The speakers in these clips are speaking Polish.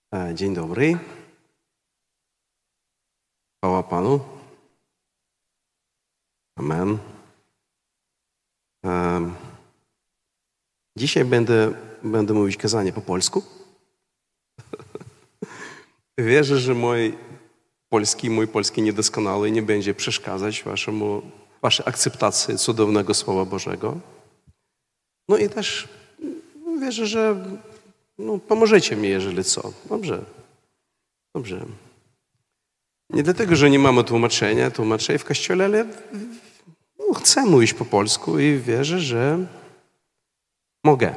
Dzień dobry. Chwała Panu. Amen. Dzisiaj będę mówić kazanie po polsku. Wierzę, że mój polski niedoskonały nie będzie przeszkadzać waszej akceptacji cudownego Słowa Bożego. No i też wierzę, że pomożecie mi, jeżeli co. Dobrze. Nie dlatego, że nie mamy tłumaczeń w Kościele, ale chcę mówić po polsku i wierzę, że mogę.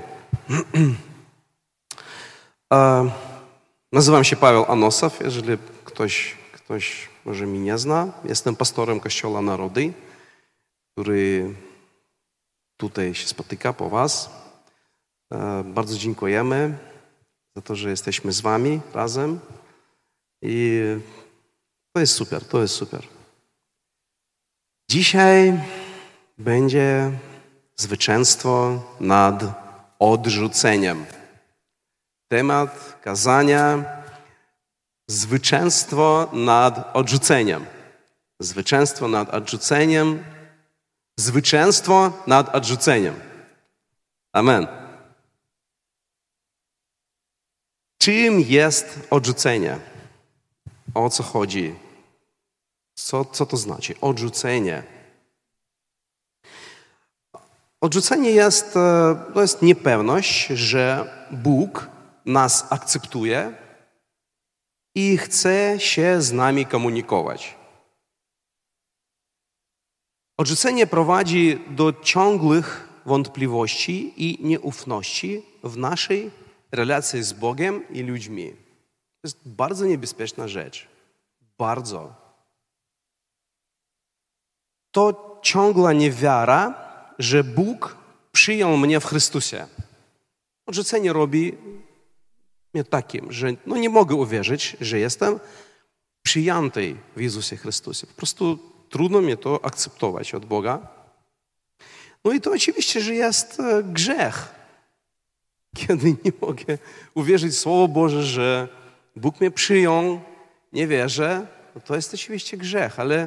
Nazywam się Paweł Anosaw, jeżeli ktoś może mnie nie zna. Jestem pastorem Kościoła Narody, który tutaj się spotyka po was. Bardzo dziękujemy za to, że jesteśmy z wami razem i to jest super. Dzisiaj będzie zwycięstwo nad odrzuceniem. Temat kazania: zwycięstwo nad odrzuceniem. Zwycięstwo nad odrzuceniem. Zwycięstwo nad odrzuceniem. Amen. Czym jest odrzucenie? O co chodzi? Co to znaczy? Odrzucenie. Odrzucenie to jest niepewność, że Bóg nas akceptuje i chce się z nami komunikować. Odrzucenie prowadzi do ciągłych wątpliwości i nieufności w naszej relacji z Bogiem i ludźmi. To jest bardzo niebezpieczna rzecz. Bardzo. To ciągła niewiara, że Bóg przyjął mnie w Chrystusie. Odrzucenie robi mnie takim, że nie mogę uwierzyć, że jestem przyjęty w Jezusie Chrystusie. Po prostu trudno mi to akceptować od Boga. No i to oczywiście, że jest grzech. Kiedy nie mogę uwierzyć w Słowo Boże, że Bóg mnie przyjął, nie wierzę, to jest oczywiście grzech, ale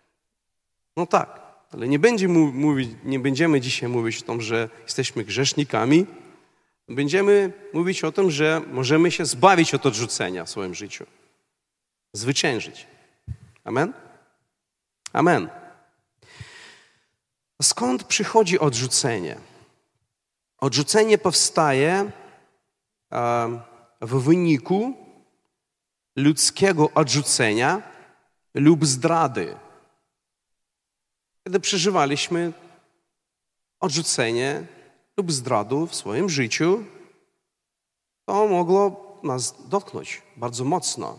ale nie będziemy dzisiaj mówić o tym, że jesteśmy grzesznikami. Będziemy mówić o tym, że możemy się zbawić od odrzucenia w swoim życiu. Zwyciężyć. Amen? Amen. Skąd przychodzi odrzucenie? Odrzucenie powstaje w wyniku ludzkiego odrzucenia lub zdrady. Kiedy przeżywaliśmy odrzucenie lub zdradę w swoim życiu, to mogło nas dotknąć bardzo mocno.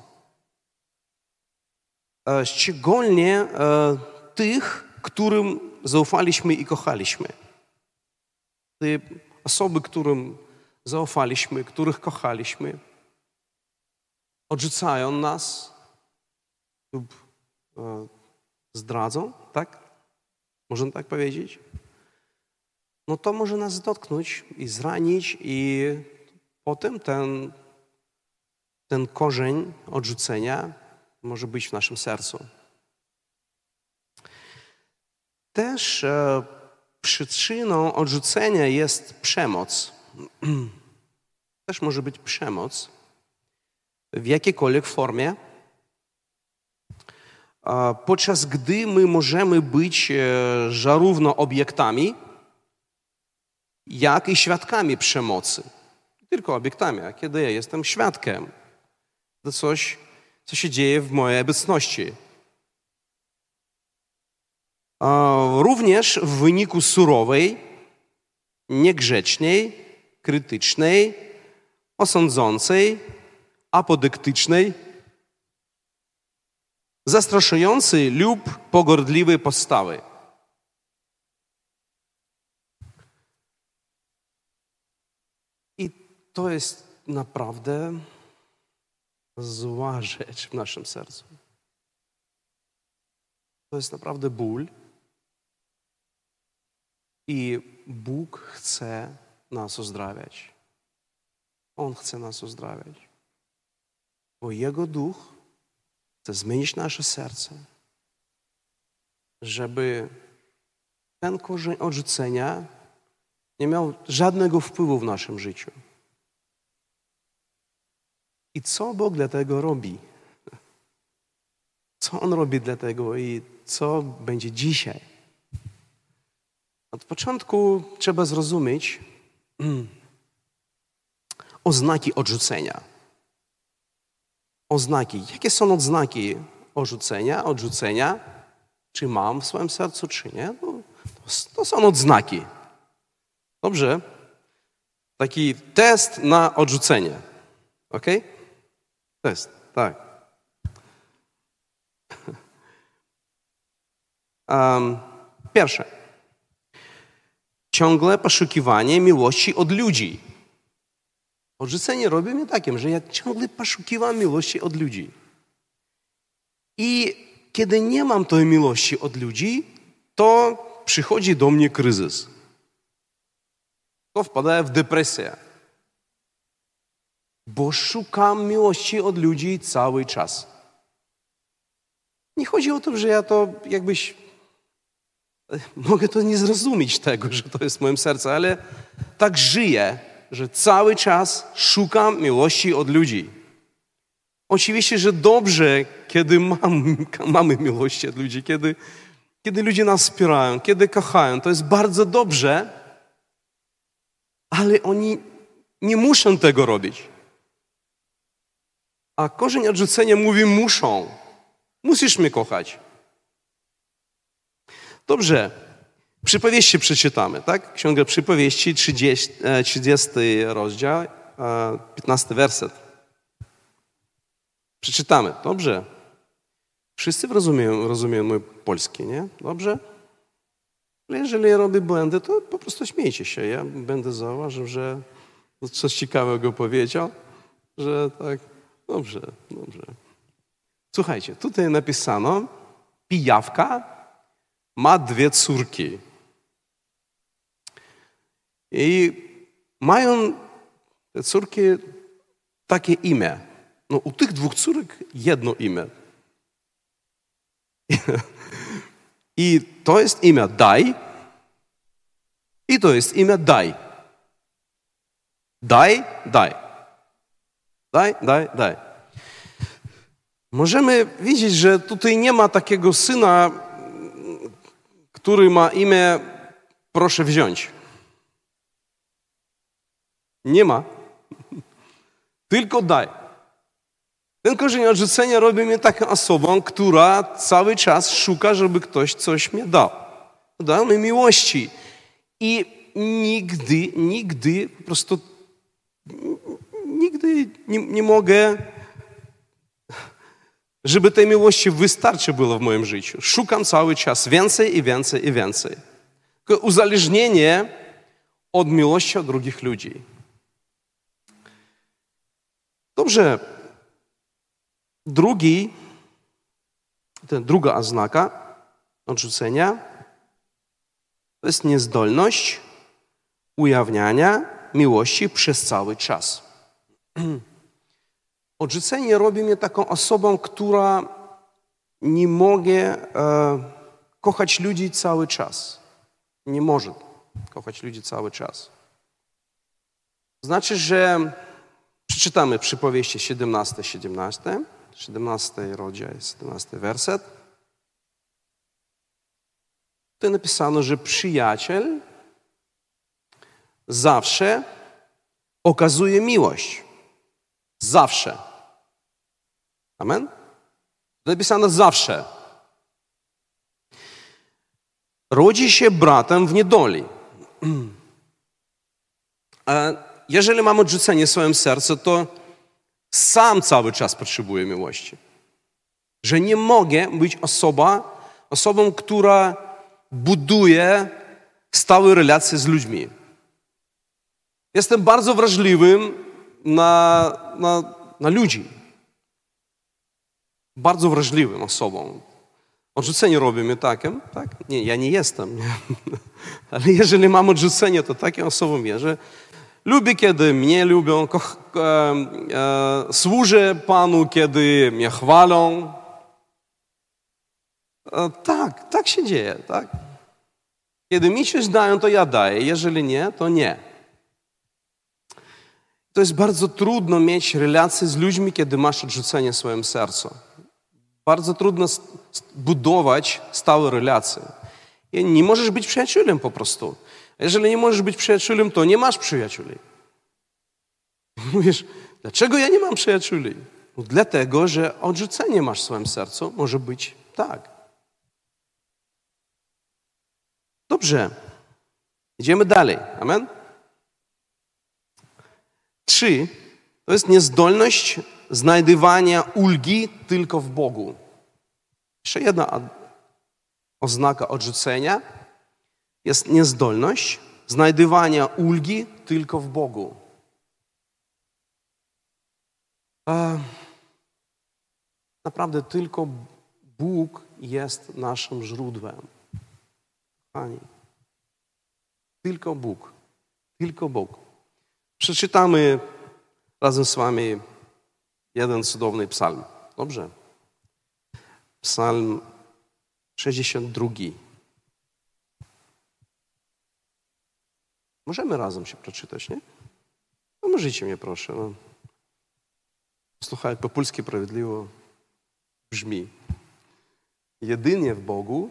Szczególnie tych, którym zaufaliśmy i kochaliśmy. Te osoby, którym zaufaliśmy, których kochaliśmy, odrzucają nas lub zdradzą, tak? Można tak powiedzieć? No to może nas dotknąć i zranić i potem ten korzeń odrzucenia może być w naszym sercu. Też przyczyną odrzucenia jest przemoc. Też może być przemoc w jakiejkolwiek formie, podczas gdy my możemy być zarówno obiektami, jak i świadkami przemocy. Nie tylko obiektami, a kiedy ja jestem świadkiem, to coś, co się dzieje w mojej obecności. Również w wyniku surowej, niegrzecznej, krytycznej, osądzącej, apodyktycznej, zastraszającej lub pogardliwej postawy. I to jest naprawdę zła rzecz w naszym sercu. To jest naprawdę ból. I Bóg chce nas uzdrawiać. On chce nas uzdrawiać. bo Jego Duch chce zmienić nasze serce, żeby ten korzeń odrzucenia nie miał żadnego wpływu w naszym życiu. I co Bóg dla tego robi? Co On robi dla tego i co będzie dzisiaj? Od początku trzeba zrozumieć oznaki odrzucenia. Oznaki. Jakie są odznaki odrzucenia? Czy mam w swoim sercu, czy nie? To są odznaki. Dobrze? Taki test na odrzucenie. Ok? Test, tak. Pierwsze. Ciągłe poszukiwanie miłości od ludzi. Odrzucenie robi mnie takim, że ja ciągle poszukiwam miłości od ludzi. I kiedy nie mam tej miłości od ludzi, to przychodzi do mnie kryzys. To wpadaję w depresję. Bo szukam miłości od ludzi cały czas. Nie chodzi o to, że ja to mogę to nie zrozumieć tego, że to jest w moim sercu, ale tak żyję, że cały czas szukam miłości od ludzi. Oczywiście, że dobrze, kiedy mamy miłość od ludzi, kiedy ludzie nas wspierają, kiedy kochają, to jest bardzo dobrze, ale oni nie muszą tego robić. A korzeń odrzucenia mówi muszą. Musisz mnie kochać. Dobrze. Przypowieści przeczytamy, tak? Księga Przypowieści, 30 rozdział, 15 werset. Przeczytamy, dobrze? Wszyscy rozumieją mój polski, nie? Dobrze? Jeżeli ja robię błędy, to po prostu śmiejcie się. Ja będę zauważył, że coś ciekawego powiedział, że tak, dobrze. Słuchajcie, tutaj napisano, pijawka ma 2 córki. I mają te córki takie imię. No u tych 2 córek jedno imię. I to jest imię Daj. I to jest imię Daj. Daj. Możemy widzieć, że tutaj nie ma takiego syna, który ma imię proszę wziąć. Nie ma. Tylko Daj. Ten korzeń odrzucenia robi mnie taką osobą, która cały czas szuka, żeby ktoś coś mi dał. Dał mi miłości. I nigdy, po prostu nigdy nie mogę, żeby tej miłości wystarczy było w moim życiu. Szukam cały czas więcej i więcej i więcej. Tylko uzależnienie od miłości od drugich ludzi. Dobrze. Druga oznaka odrzucenia to jest niezdolność ujawniania miłości przez cały czas. Odrzucenie robi mnie taką osobą, która nie może kochać ludzi cały czas. Nie może kochać ludzi cały czas. Znaczy, że przeczytamy Przypowieści 17 rozdział, 17 werset. Tutaj napisano, że przyjaciel zawsze okazuje miłość. Zawsze. Amen? Napisano zawsze. Rodzi się bratem w niedoli. Jeżeli mam odrzucenie w swoim sercu, to sam cały czas potrzebuję miłości. Że nie mogę być osobą, która buduje stałe relacje z ludźmi. Jestem bardzo wrażliwym na ludzi. Bardzo wrażliwym osobą. Odrzucenie robi mnie takim, tak? Nie, ja nie jestem. Nie. Ale jeżeli mam odrzucenie, to taką osobą jest, że Lubię, kiedy mnie lubią, służę Panu, kiedy mnie chwalą. Tak się dzieje, tak? Kiedy mi coś dają, to ja daję. Jeżeli nie, to nie. To jest bardzo trudno mieć relacje z ludźmi, kiedy masz odrzucenie w swoim sercu. Bardzo trudno budować stałe relacje. I nie możesz być przyjacielem po prostu. A jeżeli nie możesz być przyjacielem, to nie masz przyjaciół. Mówisz, dlaczego ja nie mam przyjaciół? No dlatego, że odrzucenie masz w swoim sercu. Może być tak. Dobrze. Idziemy dalej. Amen? 3. To jest niezdolność znajdywania ulgi tylko w Bogu. Jeszcze jedna oznaka odrzucenia jest niezdolność znajdywania ulgi tylko w Bogu. Naprawdę tylko Bóg jest naszym źródłem. Kochani, tylko Bóg. Tylko Bóg. Przeczytamy razem z wami jeden cudowny psalm. Dobrze? Psalm 62. Możemy razem się przeczytać, nie? No możecie mnie, proszę. No. Słuchaj, po polsku sprawiedliwo brzmi. Jedynie w Bogu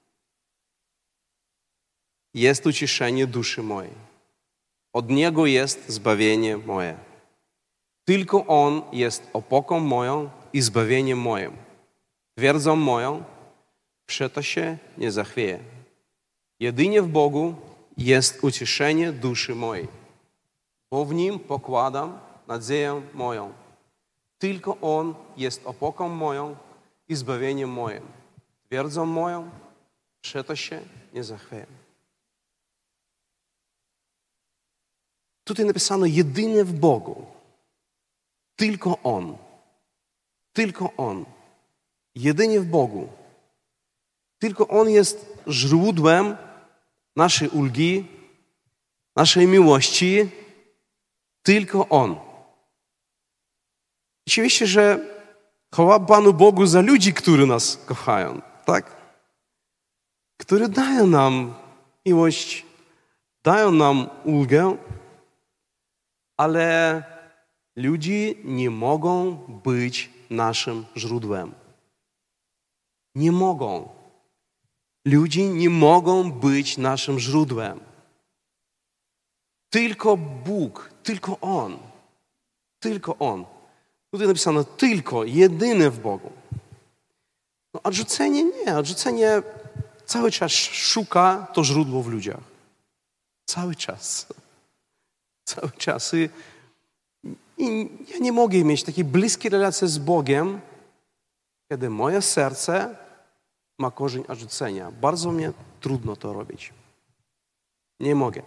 jest uciszenie duszy mojej. Od Niego jest zbawienie moje. Tylko On jest opoką moją i zbawieniem moim. Twierdzą moją, przeto się nie zachwieje. Jedynie w Bogu jest uciszenie duszy mojej, bo w Nim pokładam nadzieję moją. Tylko On jest opoką moją i zbawieniem moim. Twierdzą moją, przeto się nie zachwieje. Tutaj napisano jedynie w Bogu. Tylko On. Tylko On. Jedynie w Bogu. Tylko On jest źródłem naszej ulgi, naszej miłości. Tylko On. Oczywiście, że chwała Panu Bogu za ludzi, którzy nas kochają, tak? Którzy dają nam miłość, dają nam ulgę, ale ludzie nie mogą być naszym źródłem. Nie mogą. Ludzie nie mogą być naszym źródłem. Tylko Bóg, tylko On. Tylko On. Tutaj napisano tylko, jedyny w Bogu. No, odrzucenie nie. Odrzucenie cały czas szuka to źródło w ludziach. Cały czas. Cały czas. I ja nie mogę mieć takiej bliskiej relacji z Bogiem, kiedy moje serce ma korzeń odrzucenia. Bardzo mnie trudno to robić. Nie mogę.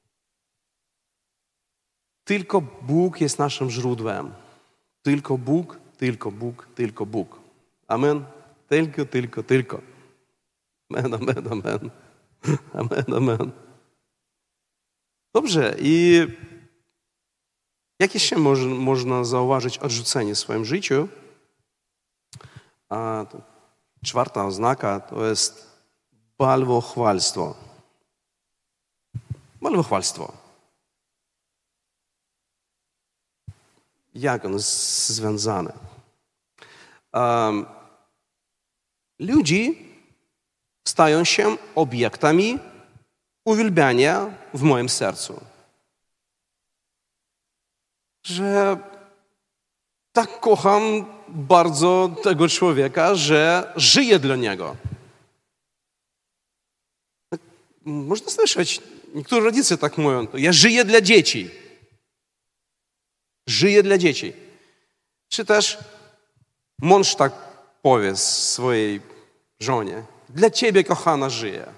Tylko Bóg jest naszym źródłem. Tylko Bóg, tylko Bóg, tylko Bóg. Amen. Tylko. Amen, amen, amen. Amen, amen. Dobrze. I jakie się można zauważyć odrzucenie w swoim życiu? Czwarta oznaka to jest bałwochwalstwo. Bałwochwalstwo. Jak ono jest związane? Ludzie stają się obiektami uwielbiania w moim sercu. Że tak kocham bardzo tego człowieka, że żyję dla niego. Można słyszeć, niektórzy rodzice tak mówią, ja żyję dla dzieci. Żyję dla dzieci. Czy też mąż tak powie swojej żonie, dla ciebie, kochana, żyję.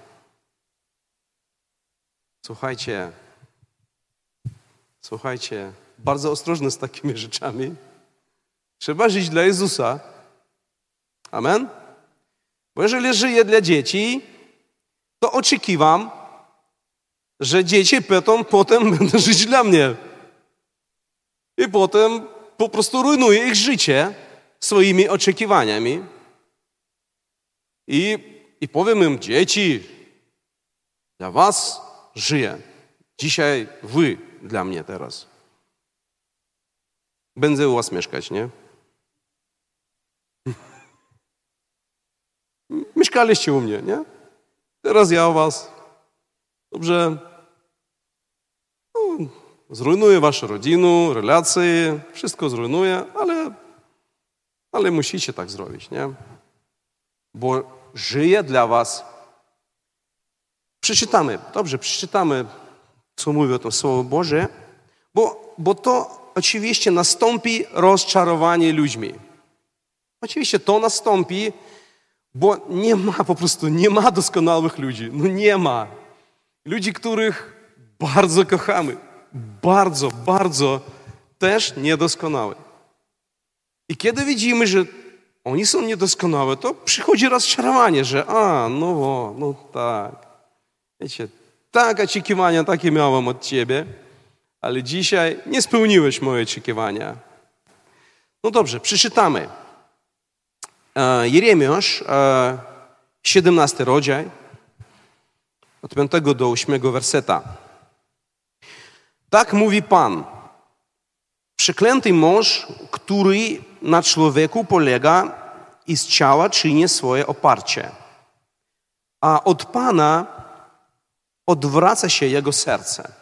Słuchajcie, bardzo ostrożny z takimi rzeczami. Trzeba żyć dla Jezusa. Amen? Bo jeżeli żyję dla dzieci, to oczekiwam, że dzieci potem będą żyć dla mnie. I potem po prostu rujnuję ich życie swoimi oczekiwaniami. I powiem im, dzieci, dla was żyję. Dzisiaj wy dla mnie teraz. Będę u was mieszkać, nie? Mieszkaliście u mnie, nie? Teraz ja u was. Dobrze. No, zrujnuję waszą rodzinę, relacje, wszystko zrujnuję, ale musicie tak zrobić, nie? Bo żyję dla was. Przeczytamy, co mówi o tym Słowo Boże, bo to oczywiście nastąpi rozczarowanie ludźmi. Oczywiście to nastąpi, bo nie ma doskonałych ludzi. No nie ma. Ludzi, których bardzo kochamy. Bardzo, bardzo też niedoskonałe. I kiedy widzimy, że oni są niedoskonałe, to przychodzi rozczarowanie, że no tak. Wiecie, tak oczekiwania takie miałem od ciebie, ale dzisiaj nie spełniłeś moje oczekiwania. No dobrze, przeczytamy. Jeremiasz, 17 rozdział, od 5 do 8 werseta. Tak mówi Pan. Przeklęty mąż, który na człowieku polega i z ciała czyni swoje oparcie. A od Pana odwraca się jego serce.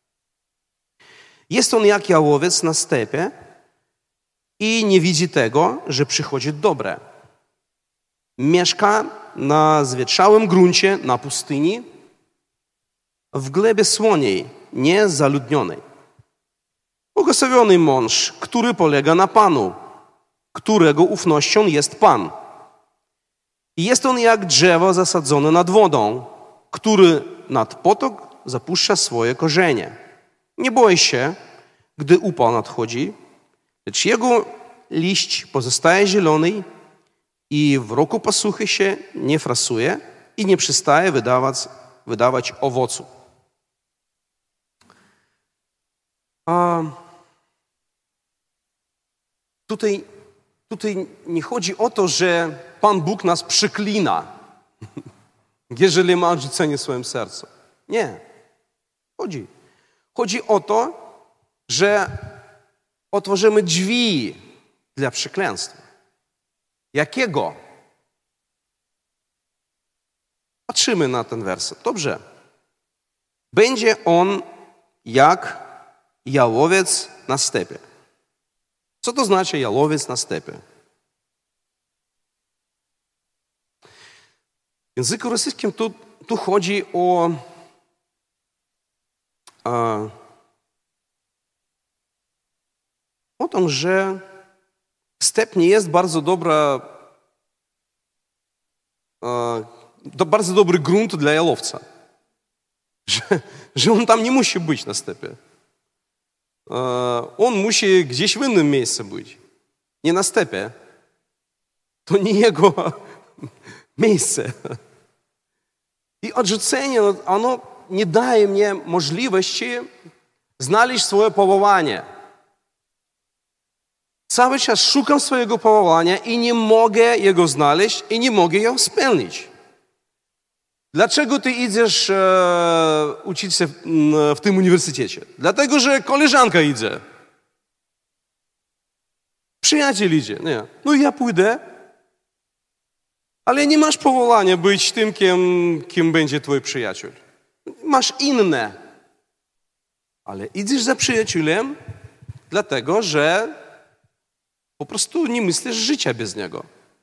Jest on jak jałowiec na stepie i nie widzi tego, że przychodzi dobre. Mieszka na zwietrzałym gruncie, na pustyni, w glebie słoniej, niezaludnionej. Błogosławiony mąż, który polega na Panu, którego ufnością jest Pan. I jest on jak drzewo zasadzone nad wodą, który nad potok zapuszcza swoje korzenie. Nie boi się, gdy upał nadchodzi, lecz jego liść pozostaje zielony i w roku posuchy się nie frasuje i nie przestaje wydawać owocu. Tutaj nie chodzi o to, że Pan Bóg nas przeklina, jeżeli ma odrzucenie w swoim sercu. Nie. Chodzi o to, że otworzymy drzwi dla przekleństwa. Jakiego? Patrzymy na ten werset. Dobrze. Będzie on jak jałowiec na stepie. Co to znaczy jałowiec na stepie? W języku rosyjskim tu chodzi o tym, że step nie jest bardzo bardzo dobry grunt dla jałowca. Że on tam nie musi być na stepie. On musi gdzieś w innym miejscu być. Nie na stepie. To nie jego miejsce. I odrzucenie, ono nie daje mnie możliwości znaleźć swoje powołanie. Cały czas szukam swojego powołania i nie mogę jego znaleźć i nie mogę go spełnić. Dlaczego ty idziesz uczyć się w tym uniwersytecie? Dlatego, że koleżanka idzie. Przyjaciel idzie. Nie. No ja pójdę, ale nie masz powołania być tym, kim będzie twój przyjaciel. Masz inne. Ale idziesz za przyjacielem, dlatego, że po prostu nie myślisz życia bez niego.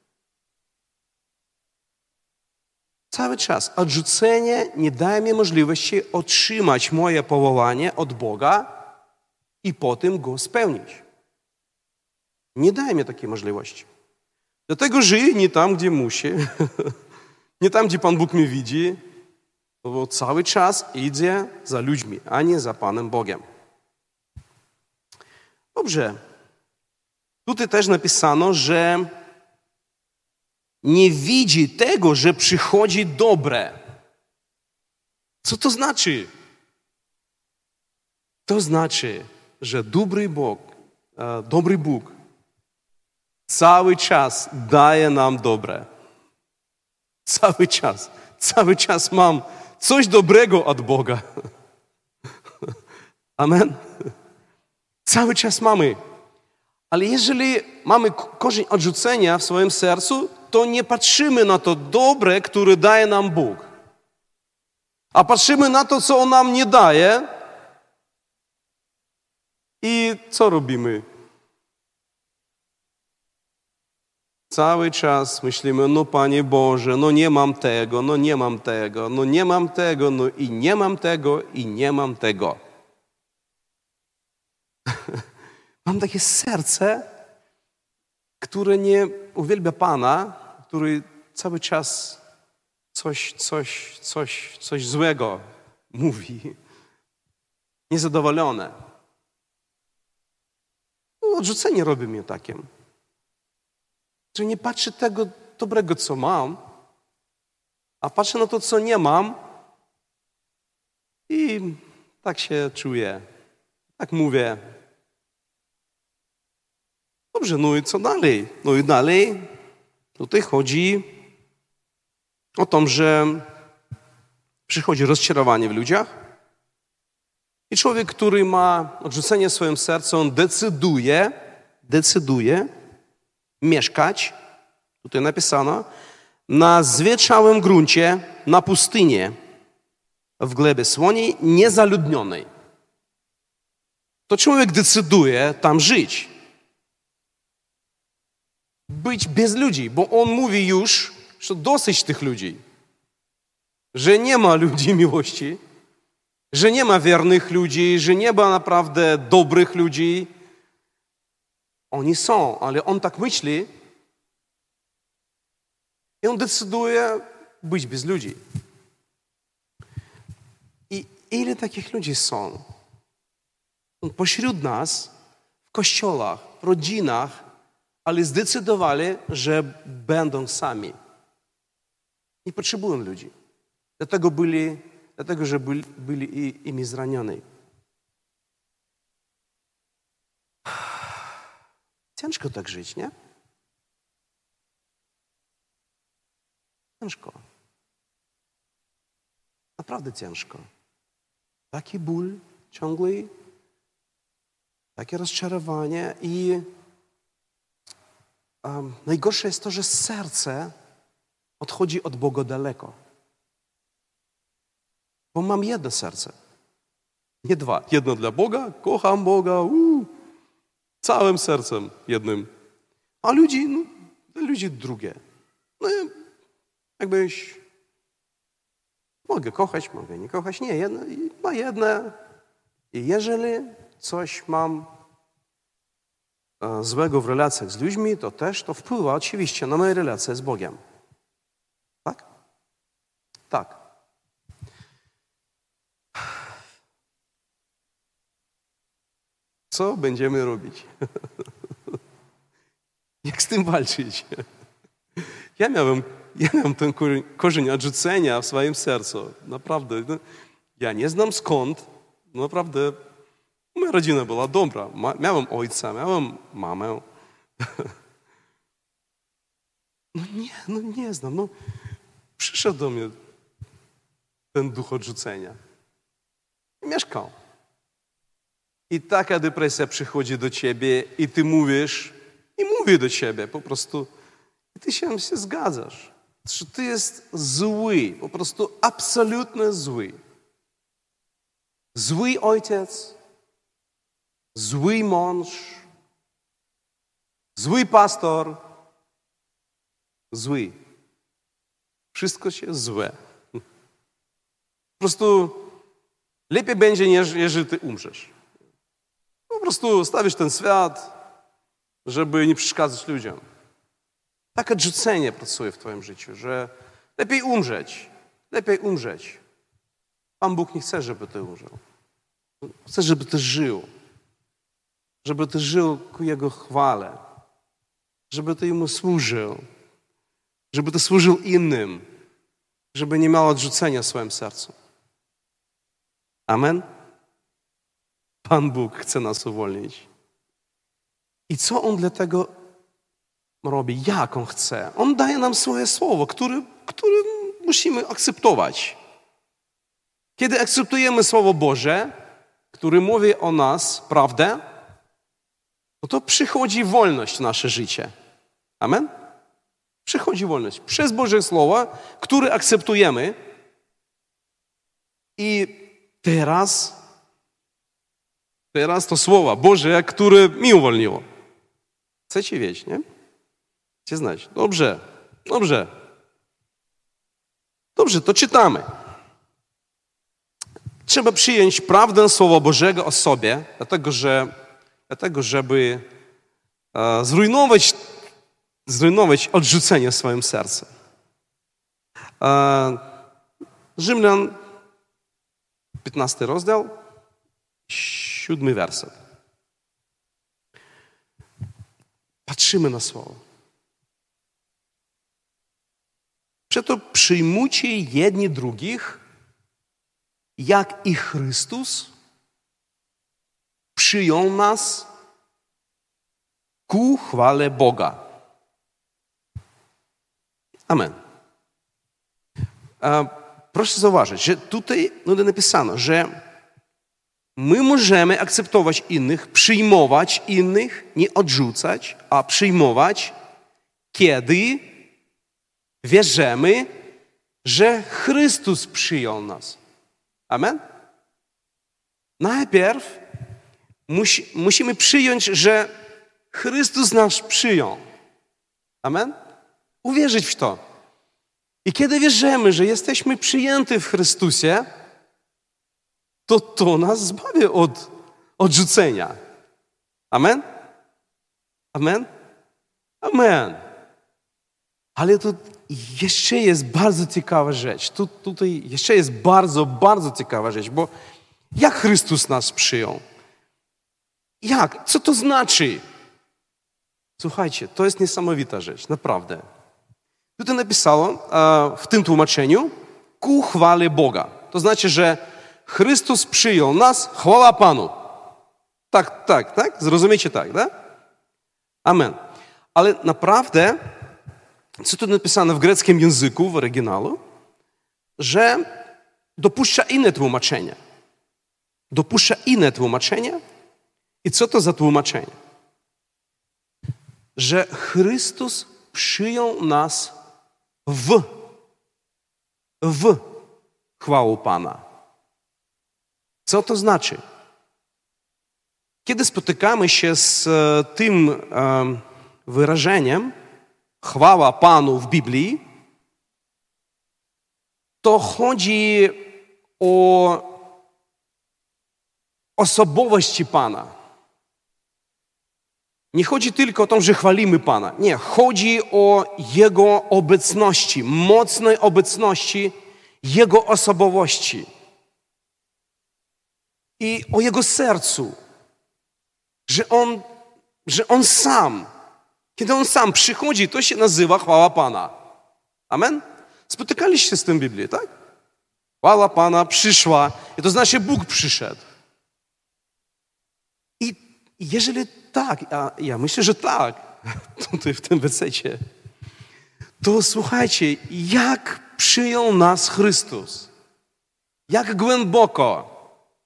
Cały czas odrzucenie nie daje mi możliwości otrzymać moje powołanie od Boga i potem go spełnić. Nie daje mi takiej możliwości. Dlatego żyję nie tam, gdzie muszę, nie tam, gdzie Pan Bóg mnie widzi, bo cały czas idzie za ludźmi, a nie za Panem Bogiem. Dobrze. Tutaj też napisano, że nie widzi tego, że przychodzi dobre. Co to znaczy? To znaczy, że dobry Bóg cały czas daje nam dobre. Cały czas mam coś dobrego od Boga. Amen. Cały czas mamy. Ale jeżeli mamy korzeń odrzucenia w swoim sercu, to nie patrzymy na to dobre, które daje nam Bóg. A patrzymy na to, co On nam nie daje. I co robimy? Cały czas myślimy, no Panie Boże, no nie mam tego, no nie mam tego, no nie mam tego, no i nie mam tego, i nie mam tego. Mam takie serce, które nie uwielbia Pana, który cały czas coś złego mówi. Niezadowolone. Odrzucenie robi mnie takim. Że nie patrzę tego dobrego, co mam, a patrzę na to, co nie mam i tak się czuję. Tak mówię. Dobrze, no i co dalej? No i dalej tutaj chodzi o to, że przychodzi rozczarowanie w ludziach i człowiek, który ma odrzucenie w swoim sercu, on decyduje mieszkać, tutaj napisano, na zwietrzałym gruncie, na pustyni, w glebie słoniej, niezaludnionej. To człowiek decyduje tam żyć. Być bez ludzi, bo on mówi już, że dosyć tych ludzi. Że nie ma ludzi miłości, że nie ma wiernych ludzi, że nie ma naprawdę dobrych ludzi. Oni są, ale on tak myśli i on decyduje być bez ludzi. I ile takich ludzi są? Pośród nas, w kościołach, w rodzinach, ale zdecydowali, że będą sami. Nie potrzebują ludzi. Dlatego że byli imi zranieni. Ciężko tak żyć, nie? Ciężko. Naprawdę ciężko. Taki ból ciągły, takie rozczarowanie i najgorsze jest to, że serce odchodzi od Boga daleko. Bo mam jedno serce, nie dwa. Jedno dla Boga, kocham Boga, całym sercem jednym. A ludzi drugie. No jakbyś mogę kochać, mogę nie kochać. Nie, ma jedne. I jeżeli coś mam złego w relacjach z ludźmi, to też to wpływa oczywiście na moje relacje z Bogiem. Tak? Tak. Co będziemy robić? Jak z tym walczyć? Ja miałem ten korzeń odrzucenia w swoim sercu. Naprawdę. Ja nie znam skąd. Naprawdę. Moja rodzina była dobra. Miałem ojca, miałem mamę. Nie znam. Przyszedł do mnie ten duch odrzucenia. I mieszkał. I taka depresja przychodzi do ciebie i ty mówisz, i mówię do ciebie po prostu. I ty się zgadzasz, że ty jest zły, po prostu absolutnie zły. Zły ojciec, zły mąż, zły pastor, zły. Wszystko się złe. Po prostu lepiej będzie, jeżeli ty umrzesz. Po prostu stawisz ten świat, żeby nie przeszkadzać ludziom. Takie odrzucenie pracuje w twoim życiu, że lepiej umrzeć. Pan Bóg nie chce, żeby ty umrzał. Chce, żeby ty żył. Żeby ty żył ku Jego chwale. Żeby ty Jemu służył. Żeby ty służył innym. Żeby nie miał odrzucenia w swoim sercu. Amen? Pan Bóg chce nas uwolnić. I co On dla tego robi? Jak On chce? On daje nam swoje słowo, które musimy akceptować. Kiedy akceptujemy Słowo Boże, które mówi o nas prawdę, to przychodzi wolność w nasze życie. Amen? Przychodzi wolność. Przez Boże Słowo, które akceptujemy. I teraz to Słowo Boże, które mi uwolniło. Chcecie wiedzieć, nie? Chcecie znać. Dobrze, to czytamy. Trzeba przyjąć prawdę Słowa Bożego o sobie, dlatego żeby zrujnować odrzucenie w swoim sercu. Rzymian, 15 rozdział, 7 werset. Patrzymy na Słowo. Przeto przyjmujcie jedni drugich, jak i Chrystus przyjął nas ku chwale Boga. Amen. Proszę zauważyć, że tutaj napisano, że my możemy akceptować innych, przyjmować innych, nie odrzucać, a przyjmować, kiedy wierzymy, że Chrystus przyjął nas. Amen? Najpierw musimy przyjąć, że Chrystus nas przyjął. Amen? Uwierzyć w to. I kiedy wierzymy, że jesteśmy przyjęci w Chrystusie, to nas zbawi od odrzucenia. Amen? Amen? Amen. Ale tu jeszcze jest bardzo ciekawa rzecz. Tutaj jeszcze jest bardzo, bardzo ciekawa rzecz, bo jak Chrystus nas przyjął? Jak? Co to znaczy? Słuchajcie, to jest niesamowita rzecz, naprawdę. Tutaj napisało w tym tłumaczeniu ku chwale Boga. To znaczy, że Chrystus przyjął nas, chwała Panu. Tak? Zrozumiecie tak? Amen. Ale naprawdę, co tu napisane w greckim języku, w oryginalu, że dopuszcza inne tłumaczenie. I co to za tłumaczenie? Że Chrystus przyjął nas w chwałę Pana. Co to znaczy? Kiedy spotykamy się z tym wyrażeniem chwała Panu w Biblii, to chodzi o osobowości Pana. Nie chodzi tylko o to, że chwalimy Pana. Nie, chodzi o Jego obecności, mocnej obecności, Jego osobowości. I o Jego sercu. Że On sam, kiedy On sam przychodzi, to się nazywa chwała Pana. Amen? Spotykaliście się z tym w Biblii, tak? Chwała Pana przyszła, i to znaczy Bóg przyszedł. I jeżeli tak, a ja myślę, że tak, tutaj w tym wersecie, to słuchajcie, jak przyjął nas Chrystus. Jak głęboko.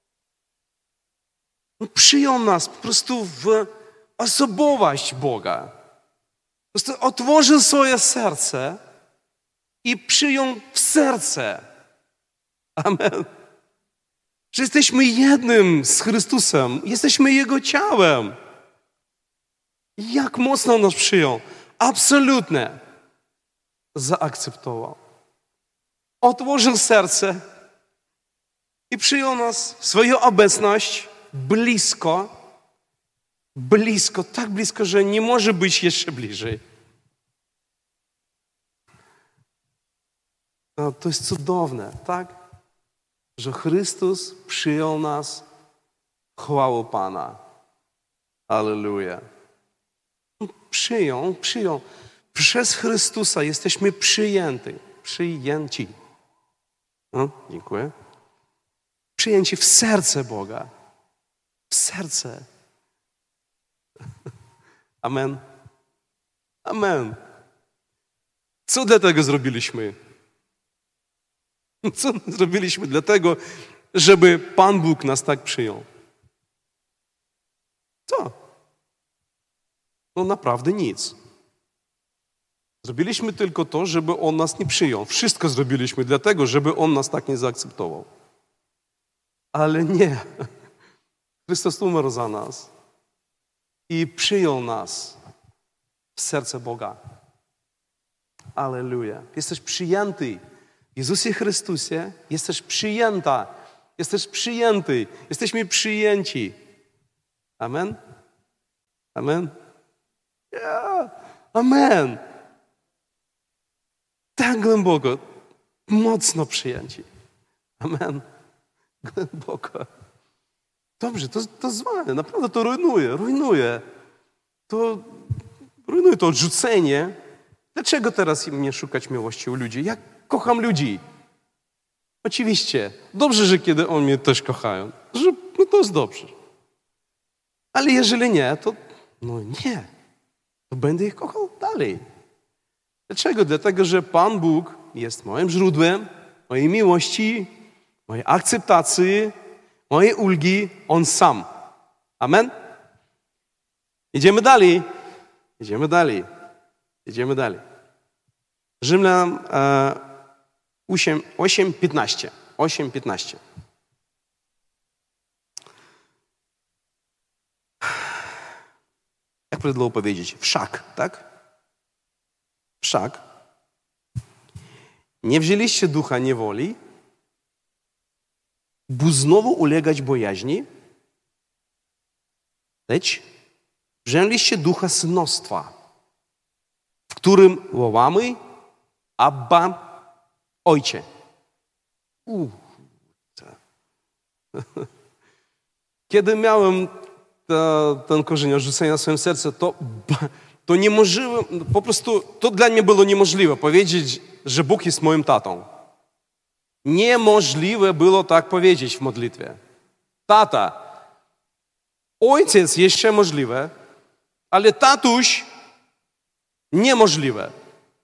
On przyjął nas po prostu w osobowość Boga. Po prostu otworzył swoje serce i przyjął w serce. Amen. Że jesteśmy jednym z Chrystusem. Jesteśmy Jego ciałem. Jak mocno nas przyjął. Absolutnie. Zaakceptował. Otworzył serce i przyjął nas w swoją obecność blisko, tak blisko, że nie może być jeszcze bliżej. No, to jest cudowne, tak? Że Chrystus przyjął nas chwałą Pana. Alleluja. Przyjął. Przez Chrystusa jesteśmy przyjęci. No, dziękuję. Przyjęci w serce Boga. w serce. Amen. Amen. Co dlatego zrobiliśmy? Co zrobiliśmy dlatego, żeby Pan Bóg nas tak przyjął? Co? No naprawdę nic. Zrobiliśmy tylko to, żeby On nas nie przyjął. Wszystko zrobiliśmy dlatego, żeby On nas tak nie zaakceptował. Ale nie. Chrystus umarł za nas i przyjął nas w serce Boga. Alleluja. Jesteś przyjęty. W Jezusie Chrystusie jesteś przyjęta. Jesteś przyjęty. Jesteśmy przyjęci. Amen? Amen? Yeah. Amen. Tak głęboko, mocno przyjęci. Amen. Głęboko. Dobrze, to złe, naprawdę to rujnuje. To rujnuje to odrzucenie. Dlaczego teraz mnie szukać miłości u ludzi? Ja kocham ludzi. Oczywiście. Dobrze, że kiedy oni mnie też kochają. No to jest dobrze. Ale jeżeli nie, to nie. To będę ich kochał dalej. Dlaczego? Dlatego, że Pan Bóg jest moim źródłem, mojej miłości, mojej akceptacji, mojej ulgi. On sam. Amen? Idziemy dalej. Rzymian 8:15. 8:15. Jak prawidłowo powiedzieć? Wszak, tak? Wszak nie wzięliście ducha niewoli, by znowu ulegać bojaźni, lecz wzięliście ducha synostwa, w którym wołamy Abba, Ojcze. Kiedy miałem ten korzeń odrzucenia w swoim sercu, to niemożliwe, po prostu to dla mnie było niemożliwe powiedzieć, że Bóg jest moim tatą. Niemożliwe było tak powiedzieć w modlitwie. Tata. Ojciec jeszcze możliwe, ale tatuś niemożliwe.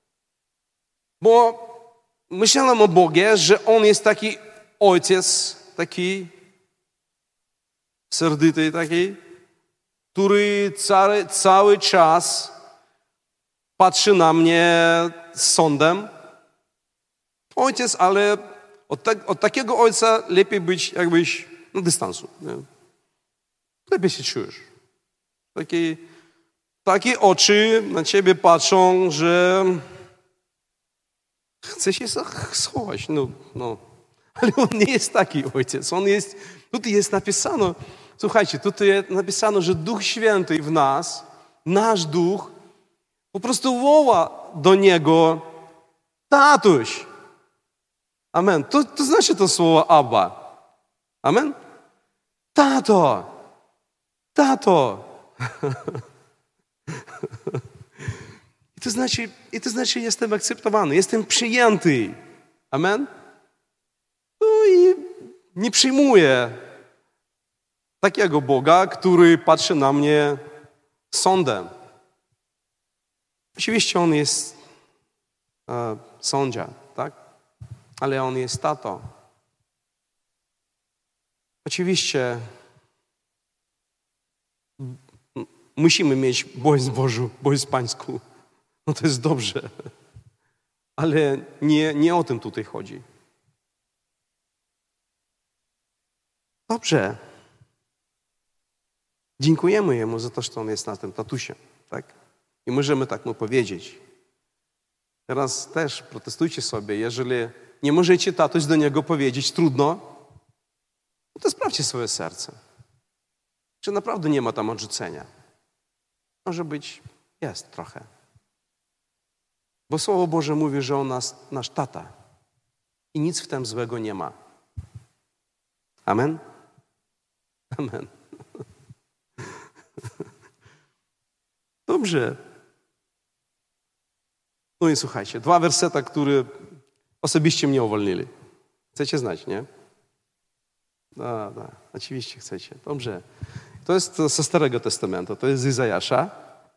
Bo myślałem o Bogu, że On jest taki ojciec, taki serdyty, taki, który cały czas patrzy na mnie z sądem. Ojciec, ale od takiego ojca lepiej być jakbyś na dystansu. Nie? Lepiej się czujesz. Takie oczy na ciebie patrzą, że chce się schować. No. Ale on nie jest taki ojciec. Tutaj jest napisano, słuchajcie, tutaj jest napisano, że Duch Święty w nas, nasz duch, po prostu woła do Niego tatuś. Amen. To znaczy to słowo Abba. Amen? Tato. I to znaczy jestem akceptowany, jestem przyjęty. Amen? No i nie przyjmuję takiego Boga, który patrzy na mnie sądem. Oczywiście On jest sędzia, tak? Ale On jest tato. Oczywiście musimy mieć bojaźń Bożą, bojaźń Pańską. No to jest dobrze. Ale nie o tym tutaj chodzi. Dobrze. Dziękujemy Jemu za to, że On jest naszym tatusiem, tak? I możemy tak Mu powiedzieć. Teraz też protestujcie sobie, jeżeli nie możecie tatuś do Niego powiedzieć trudno, no to sprawdźcie swoje serce. Czy naprawdę nie ma tam odrzucenia? Może być, jest trochę. Bo Słowo Boże mówi, że On nasz tata. I nic w tym złego nie ma. Amen? Amen. Dobrze. No i słuchajcie, 2 wersety, które osobiście mnie uwolnili. Chcecie znać, nie? Da, oczywiście chcecie. Dobrze. To jest ze Starego Testamentu, to jest z Izajasza.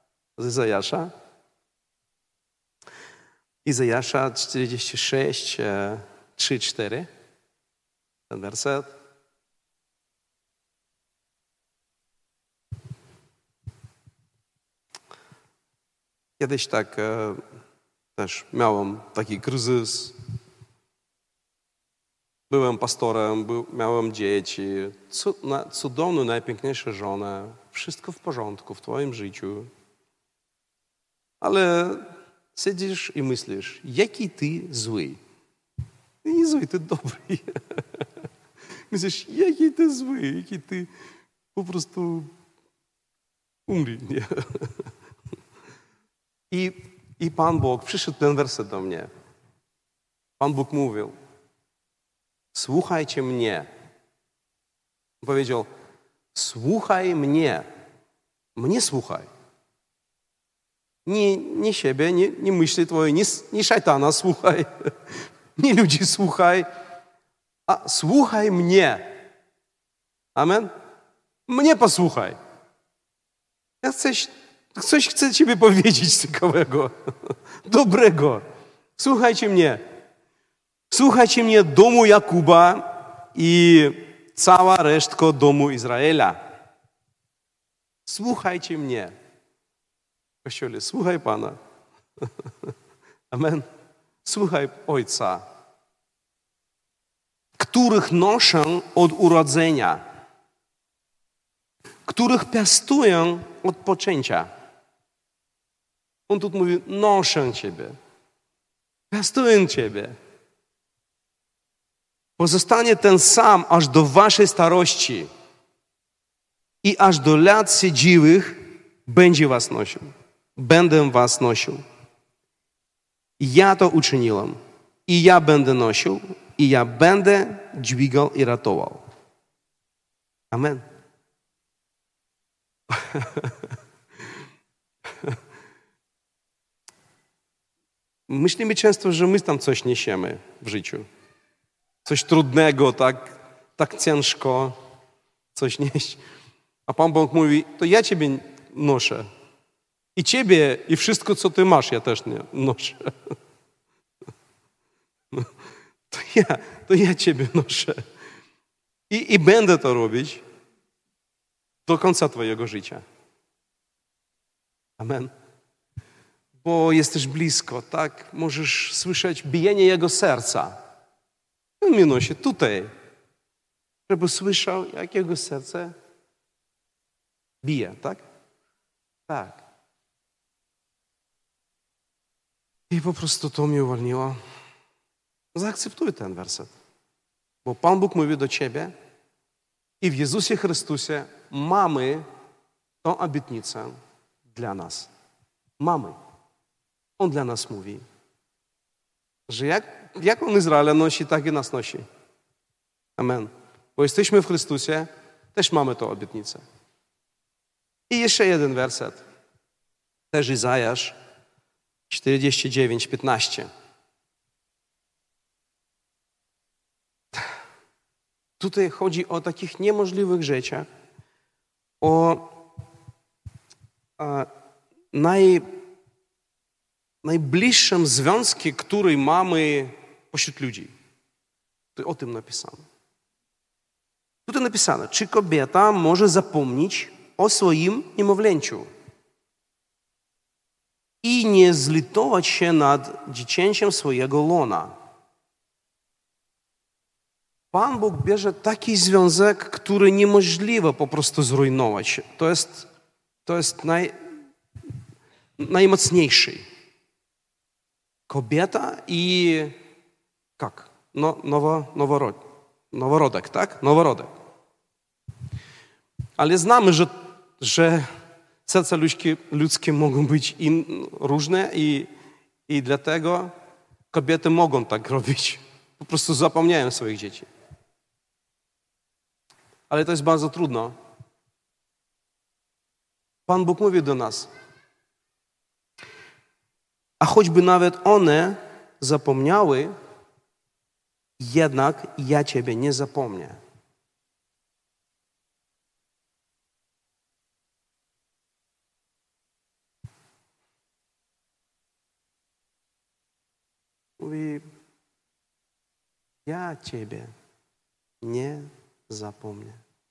Izajasza 46, 3, 4. Ten werset. Kiedyś tak też miałem taki kryzys. Byłem pastorem, miałem dzieci, cudowną, najpiękniejszą żonę. Wszystko w porządku w twoim życiu. Ale siedzisz i myślisz, jaki ty zły. Ty nie zły, ty dobry. Myślisz, jaki ty zły, jaki ty po prostu umrij. Nie? I Pan Bóg, przyszedł ten werset do mnie. Pan Bóg mówił, słuchajcie mnie. Powiedział, słuchaj mnie. Mnie słuchaj. Nie siebie, nie myśli twoje, nie szajtana słuchaj. Nie ludzi słuchaj. A słuchaj mnie. Amen? Mnie posłuchaj. Ja coś chcę ciebie powiedzieć ciekawego, dobrego. Słuchajcie mnie. Słuchajcie mnie, domu Jakuba i cała resztka domu Izraela. Słuchajcie mnie. Kościele, słuchaj Pana. Amen. Słuchaj Ojca, których noszę od urodzenia, których piastuję od poczęcia. On tu mówi, noszę Ciebie, piastuję Ciebie. Pozostanie ten sam aż do waszej starości i aż do lat siedziłych będzie was nosił. Będę was nosił. Ja to uczyniłem. I ja będę nosił. I ja będę dźwigał i ratował. Amen. Myślimy często, że my tam coś niesiemy w życiu. Coś trudnego, tak ciężko coś nieść. A Pan Bóg mówi, to ja Ciebie noszę. I Ciebie, i wszystko, co Ty masz, ja też nie noszę. To ja Ciebie noszę. I będę to robić do końca Twojego życia. Amen. Bo jesteś blisko, tak? Możesz słyszeć bicie Jego serca. On mnie nosi tutaj, żeby słyszał, jak Jego serce bije, tak? Tak. I po prostu to mnie uwolniło. Zaakceptuj ten werset. Bo Pan Bóg mówi do ciebie i w Jezusie Chrystusie mamy tą obietnicę dla nas. Mamy. On dla nas mówi, że jak On Izraela nosi, tak i nas nosi. Amen. Bo jesteśmy w Chrystusie, też mamy tą obietnicę. I jeszcze jeden werset. Też Izajasz 49, 15. Tutaj chodzi o takich niemożliwych rzeczach, o najbliższym związku, który mamy pośród ludzi. To o tym napisano. Tutaj napisano, czy kobieta może zapomnieć o swoim niemowlęciu i nie zlitować się nad dziecięciem swojego łona. Pan Bóg bierze taki związek, który niemożliwe po prostu zrujnować. To jest najmocniejszy. Kobieta i noworodek, tak? Noworodek. Ale znamy, że serca ludzkie mogą być różne i dlatego kobiety mogą tak robić. Po prostu zapomniają swoich dzieci. Ale to jest bardzo trudno. Pan Bóg mówi do nas, a choćby nawet one zapomniały, jednak ja Ciebie nie zapomnę. Mówi, ja Ciebie nie zapomnę.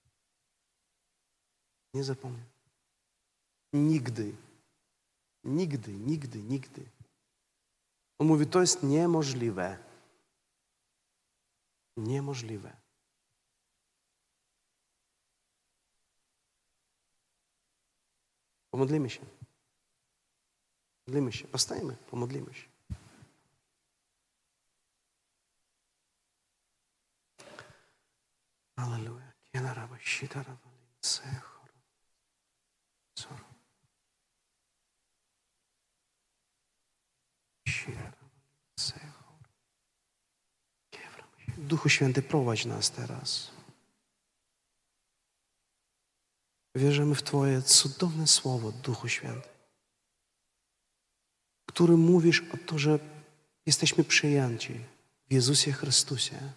Nie zapomnę. Nigdy. Nigdy, nigdy, nigdy. On mówi, to jest niemożliwe. Niemożliwe. Pomodlimy się. Modlimy się. Powstajmy, pomodlimy się. Alleluja. Duchu Święty, prowadź nas teraz. Wierzymy w Twoje cudowne słowo, Duchu Święty, który mówisz o to, że jesteśmy przyjęci w Jezusie Chrystusie.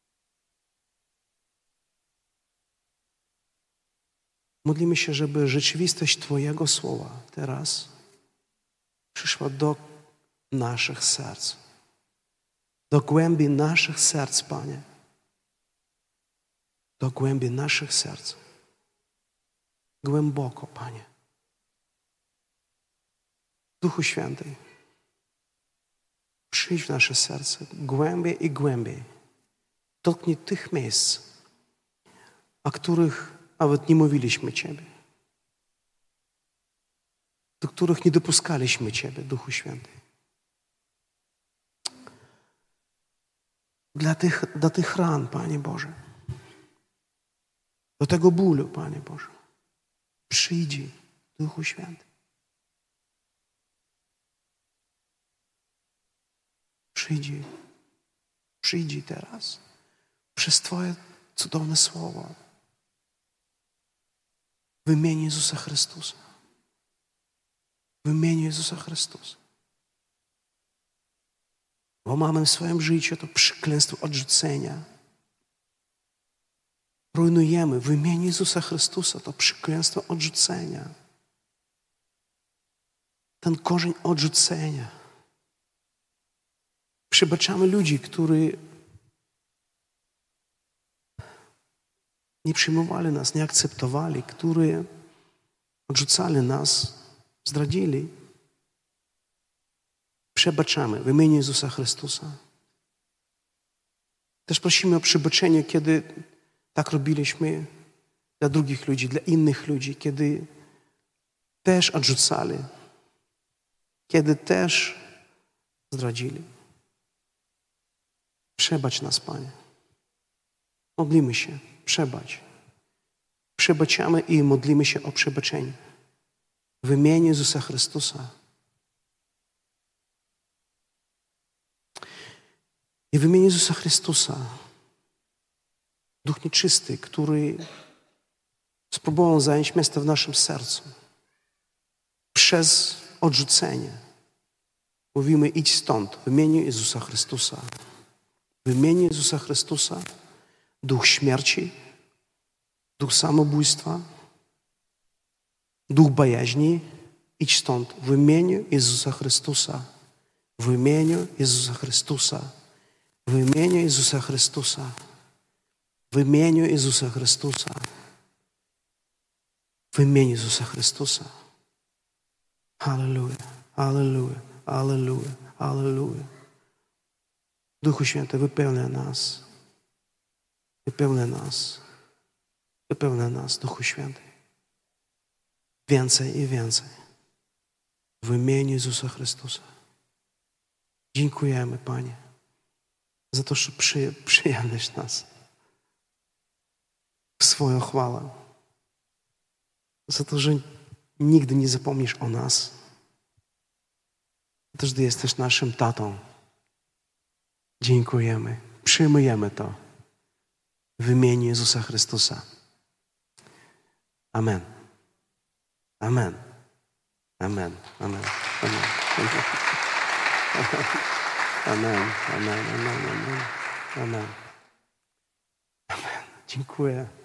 Modlimy się, żeby rzeczywistość Twojego słowa teraz przyszła do naszych serc, do głębi naszych serc, Panie, do głębi naszych serc, głęboko, Panie. Duchu Święty, przyjdź w nasze serce głębiej i głębiej. Dotknij tych miejsc, o których nawet nie mówiliśmy Ciebie, do których nie dopuszczaliśmy Ciebie, Duchu Święty. Do tych ran, Panie Boże, do tego bólu, Panie Boże, przyjdź, Duchu Święty. Przyjdź teraz przez Twoje cudowne słowo w imieniu Jezusa Chrystusa. W imieniu Jezusa Chrystusa. Bo mamy w swoim życiu to przekleństwo odrzucenia. Rujnujemy w imieniu Jezusa Chrystusa to przekleństwo odrzucenia. Ten korzeń odrzucenia. Przebaczamy ludzi, którzy nie przyjmowali nas, nie akceptowali, którzy odrzucali nas, zdradzili. Przebaczamy w imieniu Jezusa Chrystusa. Też prosimy o przebaczenie, kiedy tak robiliśmy dla drugich ludzi, dla innych ludzi, kiedy też odrzucali, kiedy też zdradzili. Przebacz nas, Panie. Modlimy się. Przebacz. Przebaczamy i modlimy się o przebaczenie. W imieniu Jezusa Chrystusa. I w imieniu Jezusa Chrystusa Duch Nieczysty, który spróbował zająć miejsce w naszym sercu przez odrzucenie. Mówimy, idź stąd w imieniu Jezusa Chrystusa. W imieniu Jezusa Chrystusa duch śmierci, duch samobójstwa, duch bojaźni, idź stąd w imieniu Jezusa Chrystusa. W imieniu Jezusa Chrystusa. W imieniu Jezusa Chrystusa. W imieniu Jezusa Chrystusa. W imieniu Jezusa Chrystusa. Halleluja, halleluja, halleluja, halleluja. Duchu Święty, wypełniaj nas. Wypełniaj nas. Wypełniaj nas, Duchu Święty. Więcej i więcej. W imieniu Jezusa Chrystusa. Dziękujemy, Panie, za to, że przyjąłeś nas w swoją chwałę. Za to, że nigdy nie zapomnisz o nas. Za to, że Ty jesteś naszym tatą. Dziękujemy. Przyjmujemy to w imieniu Jezusa Chrystusa. Amen. Amen. Amen. Amen. Amen. Amen. Amen. Amen. Amen. Amen. Dziękuję.